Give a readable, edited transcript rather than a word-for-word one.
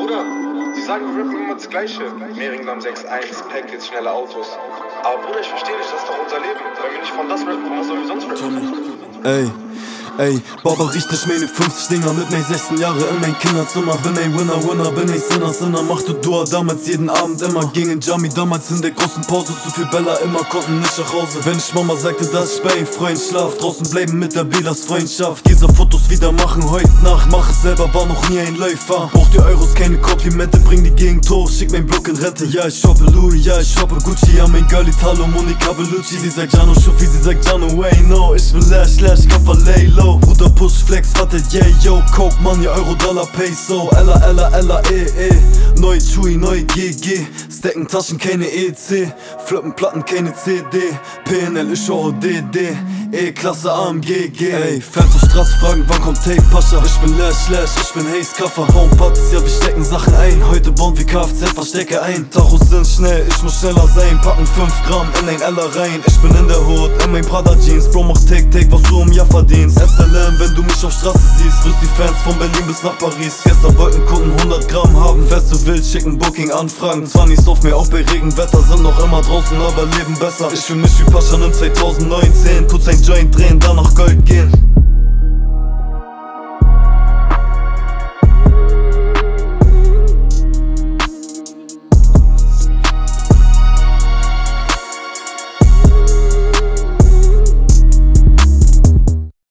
Bruder, sie sagen, wir rappen immer das Gleiche. Mehringdamm 6'1, Packets, schnelle Autos. Aber Bruder, ich verstehe nicht, das ist doch unser Leben. Wenn wir nicht von das rappen, was sollen wir sonst rappen? Ey, Baba richtig meine 50 Dinger mit mein 16 Jahre in mein Kinderzimmer. Bin ein Winner, bin ein Sinner, mach du Dua damals jeden Abend immer. Gingen Jami damals in der großen Pause, zu viel Bella immer, konnten nicht nach Hause. Wenn ich Mama sagte, dass ich bei ihm Freund schlaf, draußen bleiben mit der Bilas Freundschaft. Diese Fotos wieder machen heute Nacht, mach es selber, war noch nie ein Läufer. Braucht ihr Euros, keine Komplimente, bring die Gegend hoch, schick mein Block in Rente. Ja, ich shoppe Louis, ja, ich shoppe Gucci, ja, mein Girl Italo, Monica Bellucci. Sie sagt Gianno Schuffi, sie sagt Gianno Way, no. Ich will Lash, Kaffer, lay low. Bruder Push, Flex, warte, yeah, yo. Coke, Money, Euro, Dollar, Peso. Ella, Neu Chui, neu GG. Stacken Taschen, keine EC. Flippen Platten, keine CD. PNL, ich ODD. E-Klasse, AMG. Ey, Fans auf Straße fragen, wann kommt Tape, Pascha. Ich bin Lash, ich bin Haze, Kaffer. Homepartys, ja, wir stecken Sachen ein. Heute bauen wir Kfz, verstecke ein. Tachos sind schnell, ich muss schneller sein. Packen 5 Gramm in ein Ella rein. Ich bin in der Hood, in mein Prada Jeans. Bro, mach Take, was du im Jahr verdienst. SLM, wenn du mich auf Straße siehst. Grüß die Fans von Berlin bis nach Paris. Gestern wollten Kunden 100 Gramm haben. Wärst du wild, schicken Booking-Anfragen. 20s auf mir, auch bei Regenwetter. Sind noch immer draußen, aber leben besser. Ich fühl mich wie Pascha in 2019. Kurz ein Joint drehen, dann nach Gold gehen.